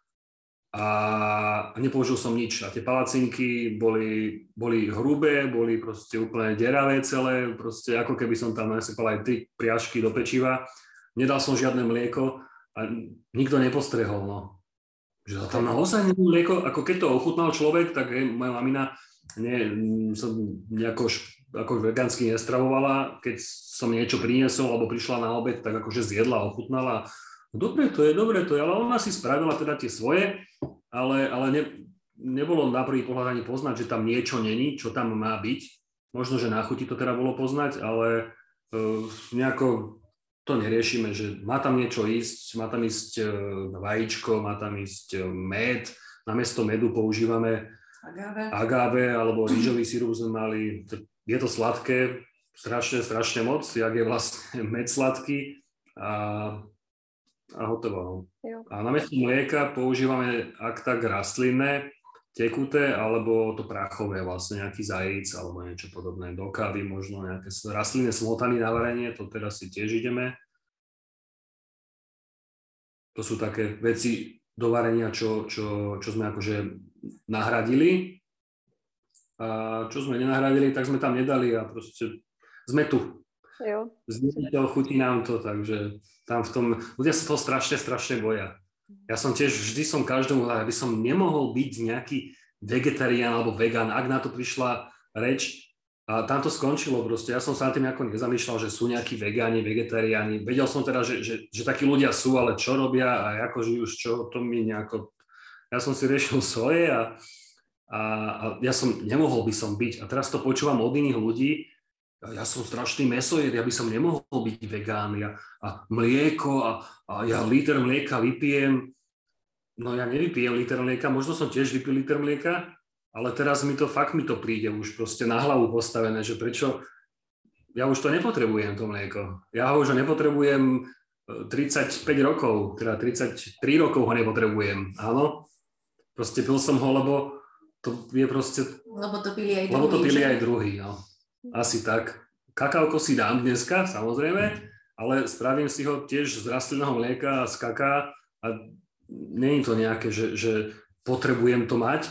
a nepoužil som nič. A tie palacinky boli, boli hrubé, boli proste úplne deravé celé, proste ako keby som tam nasypal aj tri priažky do pečiva. Nedal som žiadne mlieko a nikto nepostrehol, no. Že tam naozaj nie mlieko, ako keď to ochutnal človek, tak hej, moja mamina nie, som nejako ako vegánsky nestravovala, keď som niečo priniesol alebo prišla na obed, tak akože zjedla, ochutnala. Dobre to je, dobre to je, ale ona si spravila teda tie svoje, ale, ale ne, nebolo na prvý pohľad ani poznať, že tam niečo není, čo tam má byť. Možno, že na chuti to teda bolo poznať, ale uh, nejako to neriešime, že má tam niečo ísť, má tam ísť uh, vajíčko, má tam ísť uh, med, namiesto medu používame agave, agave alebo rýžový sirup sme mali. Je to sladké, strašne, strašne moc, jak je vlastne med sladký a, a hotovo. Jo. A namiesto mlieka používame ak tak rastlinné, tekuté, alebo to prachové, vlastne nejaký zajíc alebo niečo podobné. Do kávy možno nejaké rastlinné smotany na varenie, to teraz si tiež ideme. To sú také veci do varenia, čo, čo, čo sme akože nahradili. A čo sme nenahradili, tak sme tam nedali a proste sme tu. Jo. Zniteľ chutí nám to, takže tam v tom, ľudia sa toho strašne, strašne boja. Ja som tiež, vždy som každému, aby som nemohol byť nejaký vegetarián alebo vegán, ak na to prišla reč a tam to skončilo proste. Ja som sa na tým nejako nezamýšľal, že sú nejakí vegáni, vegetariáni. Vedel som teda, že, že, že takí ľudia sú, ale čo robia a ako žijú, čo, to mi nejako... Ja som si riešil svoje a A, a ja som, nemohol by som byť. A teraz to počúvam od iných ľudí, ja som strašný mäsojed, ja by som nemohol byť vegán. Ja, a mlieko, a, a ja liter mlieka vypijem. No ja nevypijem liter mlieka, možno som tiež vypil liter mlieka, ale teraz mi to, fakt mi to príde už proste na hlavu postavené, že prečo, ja už to nepotrebujem, to mlieko. Ja ho už nepotrebujem tridsaťpäť rokov, teda tridsaťtri rokov ho nepotrebujem, áno. Proste pil som ho, lebo to je proste... Lebo to pili aj druhý. Lebo to pili aj druhý, no. Asi tak. Kakálko si dám dneska, samozrejme, ale spravím si ho tiež z rastlinného mlieka a z kaká a nie je to nejaké, že, že potrebujem to mať.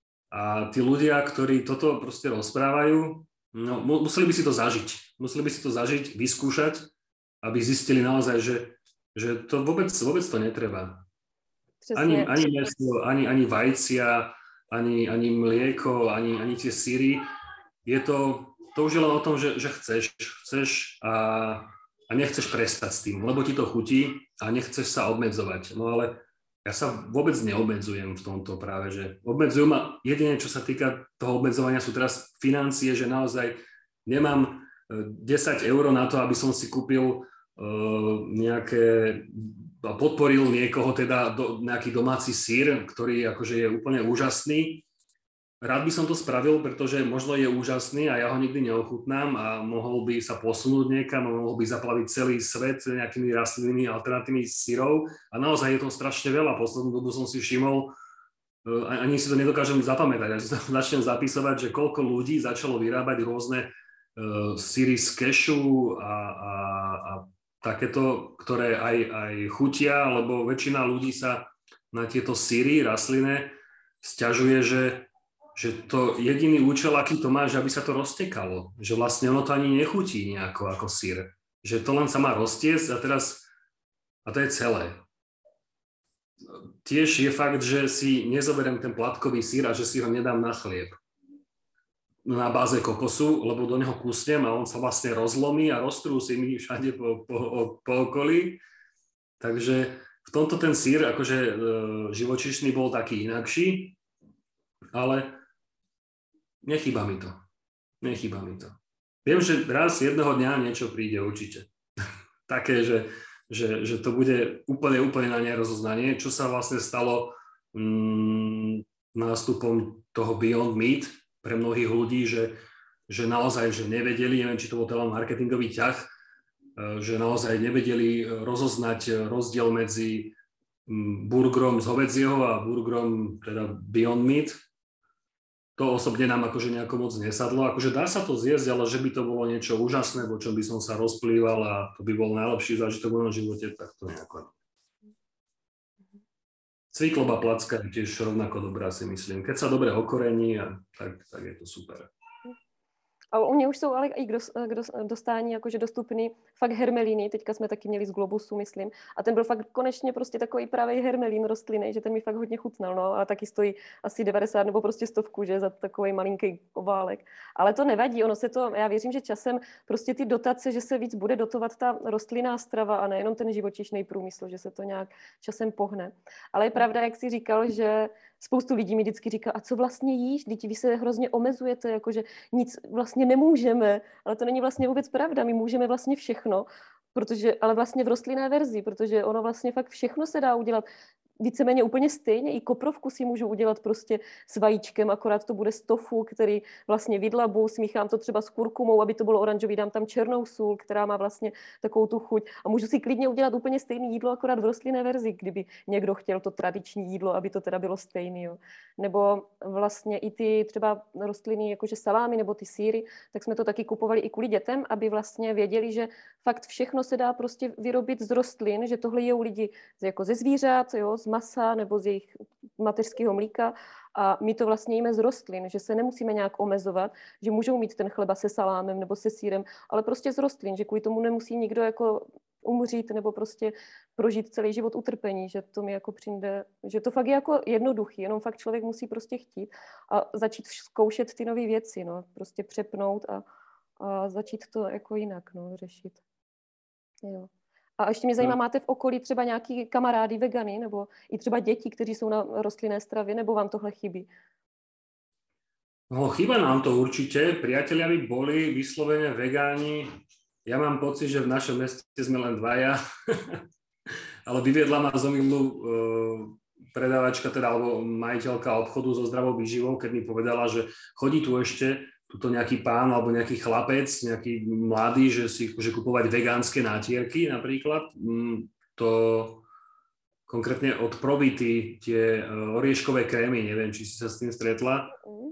A tí ľudia, ktorí toto proste rozprávajú, no, museli by si to zažiť. Museli by si to zažiť, vyskúšať, aby zistili naozaj, že, že to vôbec, vôbec to netreba. Ani, ani mäso, ani, ani vajcia, Ani, ani mlieko, ani, ani tie syry. Je to, to už je len o tom, že, že chceš, chceš a, a nechceš prestať s tým, lebo ti to chutí a nechceš sa obmedzovať. No ale ja sa vôbec neobmedzujem v tomto práve, že obmedzujú ma, jedine čo sa týka toho obmedzovania sú teraz financie, že naozaj nemám desať eur na to, aby som si kúpil uh, nejaké... a podporil niekoho, teda do, nejaký domáci syr, ktorý akože je úplne úžasný. Rád by som to spravil, pretože možno je úžasný a ja ho nikdy neochutnám a mohol by sa posunúť niekam a mohol by zaplaviť celý svet nejakými rastlinnými alternatívnymi syrov. A naozaj je to strašne veľa. Poslednú dobu som si všimol, ani si to nedokážem zapamätať, ja si to začnem zapisovať, že koľko ľudí začalo vyrábať rôzne syry z kešu a, a, a takéto, ktoré aj, aj chutia, lebo väčšina ľudí sa na tieto syry rastlinné sťažuje, že, že to jediný účel, aký to má, že aby sa to roztekalo. Že vlastne ono to ani nechutí nejako ako syr. Že to len sa má roztiesť a teraz, a to je celé. Tiež je fakt, že si nezoberiem ten platkový syr a že si ho nedám na chlieb. Na báze kokosu, lebo do neho kusnem a on sa vlastne rozlomí a roztrúsi mi všade po, po, po okolí. Takže v tomto ten syr, akože e, živočíšny bol taký inakší, ale nechýba mi to. Nechýba mi to. Viem, že raz jedného dňa niečo príde určite. Také, že, že, že to bude úplne, úplne na nerozoznanie, čo sa vlastne stalo mm, nástupom toho Beyond Meat, pre mnohých ľudí, že, že naozaj že nevedeli, neviem, či to bol teda marketingový ťah, že naozaj nevedeli rozoznať rozdiel medzi burgerom z hovedzieho a burgerom teda Beyond Meat. To osobne nám akože nejako moc nesadlo. Akože dá sa to zjesť, ale že by to bolo niečo úžasné, vo čom by som sa rozplýval a to by bol najlepší zážitok v mojom živote, tak to nejako. Cvikloba placka je tiež rovnako dobrá, si myslím. Keď sa dobre okorení, a tak, tak je to super. A u mě už jsou ale i k, dos, k dos, dostání jakože dostupný fakt hermelíny. Teďka jsme taky měli z Globusu, myslím. A ten byl fakt konečně prostě takový právě hermelín rostlinný, že ten mi fakt hodně chutnal. No. A taky stojí asi devadesát nebo prostě stovku, že za takový malinký oválek. Ale to nevadí, ono se to, já věřím, že časem prostě ty dotace, že se víc bude dotovat ta rostlinná strava a nejenom ten živočišný průmysl, že se to nějak časem pohne. Ale je pravda, jak jsi říkal, že spoustu lidí mi vždycky říká, a co vlastně jíš? Vždyť vy se hrozně omezujete, jakože nic vlastně nemůžeme, ale to není vlastně vůbec pravda, my můžeme vlastně všechno, protože, ale vlastně v rostlinné verzi, protože ono vlastně fakt všechno se dá udělat víceméně úplně stejně, i koprovku si můžu udělat prostě s vajíčkem, akorát to bude z tofu, který vlastně vydlabu, smíchám to třeba s kurkumou, aby to bylo oranžový, dám tam černou sůl, která má vlastně takovou tu chuť a můžu si klidně udělat úplně stejné jídlo, akorát v rostlinné verzi, kdyby někdo chtěl to tradiční jídlo, aby to teda bylo stejné. Jo. Nebo vlastně i ty třeba rostliny, jakože salámy nebo ty sýry, tak jsme to taky kupovali i kvůli dětem, aby vlastně věděli, že fakt všechno se dá prostě vyrobit z rostlin, že tohle jejou lidi jako ze zvířat, jo, z masa nebo z jejich mateřského mlíka a my to vlastně jíme z rostlin, že se nemusíme nějak omezovat, že můžou mít ten chleba se salámem nebo se sýrem, ale prostě z rostlin, že kvůli tomu nemusí nikdo jako umřít nebo prostě prožít celý život utrpení, že to mi jako přijde, že to fakt je jako jednoduchý, jenom fakt člověk musí prostě chtít a začít zkoušet ty nové věci, no, prostě přepnout a, a začít to jako jinak, no, řešit. Jo. A ještě mě zajímá, máte v okolí třeba nějaký kamarády vegany, nebo i třeba děti, kteří jsou na rostlinné stravě, nebo vám tohle chybí? No, chýba nám to určite. Priatelia by boli vyslovene vegáni. Ja mám pocit, že v našom meste sme len dvaja. Ale vyviedla ma z omylu uh, predávačka, teda, alebo majiteľka obchodu so zdravou výživou, keď mi povedala, že chodí tu ešte tuto nejaký pán alebo nejaký chlapec, nejaký mladý, že si že kupovať vegánske nátierky napríklad. To konkrétne od Probity, tie orieškové krémy, neviem, či si sa s tým stretla.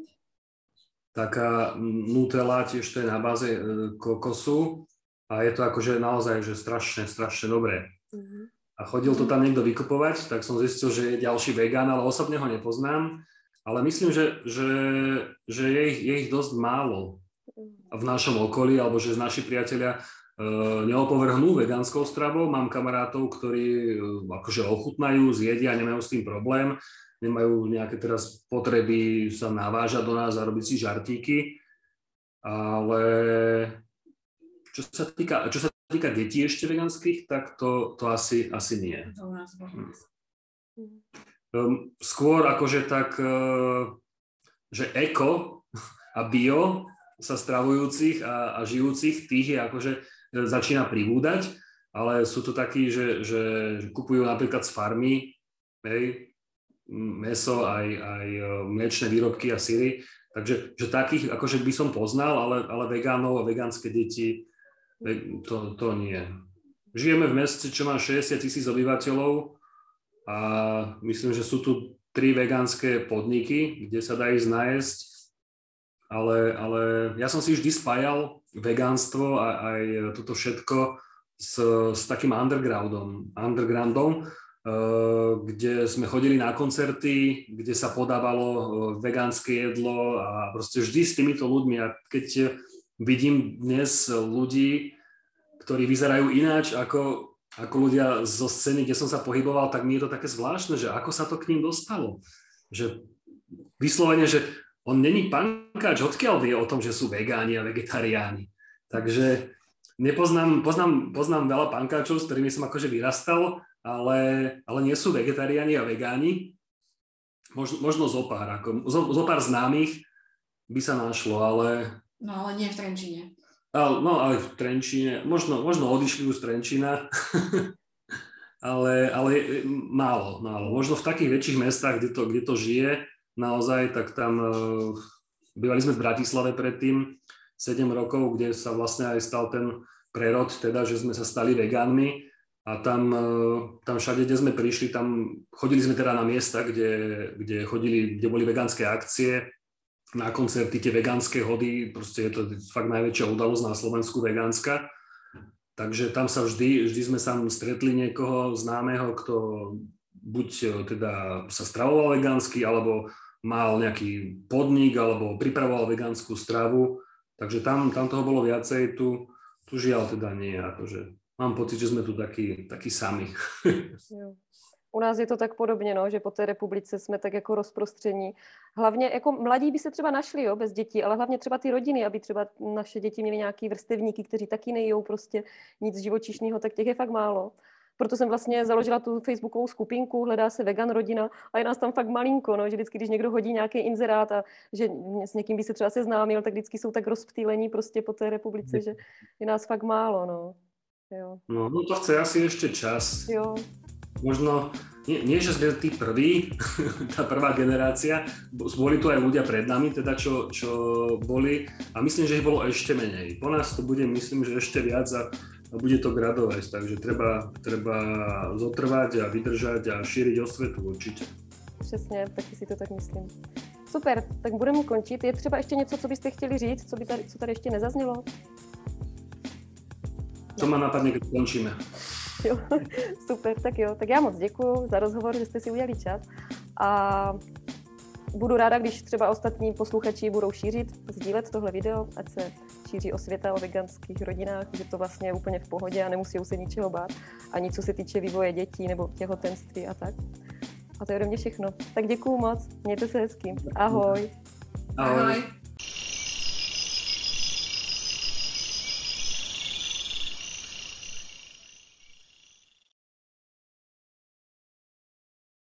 Taká Nutella, tiež to je na báze kokosu a je to akože naozaj že strašne, strašne dobré. A chodil to tam niekto vykupovať, tak som zistil, že je ďalší vegán, ale osobne ho nepoznám. Ale myslím, že, že, že je, ich, je ich dosť málo v našom okolí, alebo že naši priatelia e, neopovrhnú vegánskou stravou. Mám kamarátov, ktorí e, akože ochutnajú, zjedia, nemajú s tým problém, nemajú nejaké teraz potreby sa navážať do nás a robiť si žartíky. Ale čo sa týka, čo sa týka detí ešte vegánskych, tak to, to asi, asi nie. Hm. Skôr akože tak, že eko a bio sa stravujúcich a, a žijúcich, tých je akože začína pribúdať, ale sú to takí, že, že, že kupujú napríklad z farmy, hej, mäso, aj, aj mliečne výrobky a syry, takže že takých akože by som poznal, ale, ale vegánov a vegánske deti, to, to nie. Žijeme v meste, čo má šesťdesiat tisíc obyvateľov, a myslím, že sú tu tri vegánske podniky, kde sa dá ísť nájsť. ale, ale ja som si vždy spájal vegánstvo a aj toto všetko s, s takým undergroundom, undergroundom, kde sme chodili na koncerty, kde sa podávalo vegánske jedlo a proste vždy s týmito ľuďmi. A keď vidím dnes ľudí, ktorí vyzerajú ináč ako, ako ľudia zo scény, kde som sa pohyboval, tak mi je to také zvláštne, že ako sa to k ním dostalo. Že vyslovene, že on není pankáč, odkiaľ vie o tom, že sú vegáni a vegetariáni. Takže nepoznám, poznám, poznám veľa pankáčov, s ktorými som akože vyrastal, ale, ale nie sú vegetariáni a vegáni. Možno, možno zopár, ako, zopár známych by sa našlo, ale... No, ale nie v Trenčíne. Ale, no, ale v Trenčíne, možno, možno odišli už z Trenčína, ale, ale málo, málo. Možno v takých väčších mestách, kde to, kde to žije naozaj, tak tam... Bývali sme v Bratislave predtým sedem rokov, kde sa vlastne aj stal ten prerod, teda, že sme sa stali vegánmi. A tam, tam všade, kde sme prišli, tam chodili sme teda na miesta, kde, kde, chodili, kde boli vegánske akcie, na koncerty, tie vegánske hody, proste je to fakt najväčšia udalosť na Slovensku vegánska. Takže tam sa vždy, vždy sme sa stretli niekoho známeho, kto buď teda sa stravoval vegánsky, alebo mal nejaký podnik, alebo pripravoval vegánsku stravu. Takže tam, tam toho bolo viacej, tu, tu žiaľ teda nie, akože... Mám pocit, že sme tu takí, takí sami. Jo. U nás je to tak podobně, no, že po té republice jsme tak jako rozprostření. Hlavně jako mladí by se třeba našli, jo, bez dětí, ale hlavně třeba ty rodiny, aby třeba naše děti měly nějaký vrstevníky, kteří taky nejou prostě nic živočišného, tak těch je fakt málo. Proto jsem vlastně založila tu facebookovou skupinku, hledá se vegan rodina a je nás tam fakt malinko, no, že vždycky, když někdo hodí nějaký inzerát a že s někým by se třeba seznámil, tak vždycky jsou tak rozptýlení prostě po té republice, že je nás fakt málo, no. Jo. No, no to chce asi ešte čas. Jo. Možno, nie, nie že sme tí prví, tá prvá generácia, boli tu aj ľudia pred nami, teda čo, čo boli a myslím, že ich bolo ešte menej. Po nás to bude, myslím, že ešte viac a, a bude to gradovať, takže treba, treba zotrvať a vydržať a šíriť osvetu určite. Přesně, taky si to tak myslím. Super, tak budeme končit. Je třeba ještě něco, co byste chtěli říct, co, by tady, co tady ještě nezaznělo? Co ma napadne, keď končíme. Jo, super, tak jo. Tak já moc děkuju za rozhovor, že jste si udělali čas. A budu ráda, když třeba ostatní posluchači budou šířit, sdílet tohle video, ať se šíří osvěta o veganských rodinách, že to vlastně je úplně v pohodě a nemusí se ničeho bát. Ani co se týče vývoje dětí nebo těhotenství a tak. A to je ode mě všechno. Tak děkuju moc, mějte se hezky. Ahoj. Ahoj. Ahoj.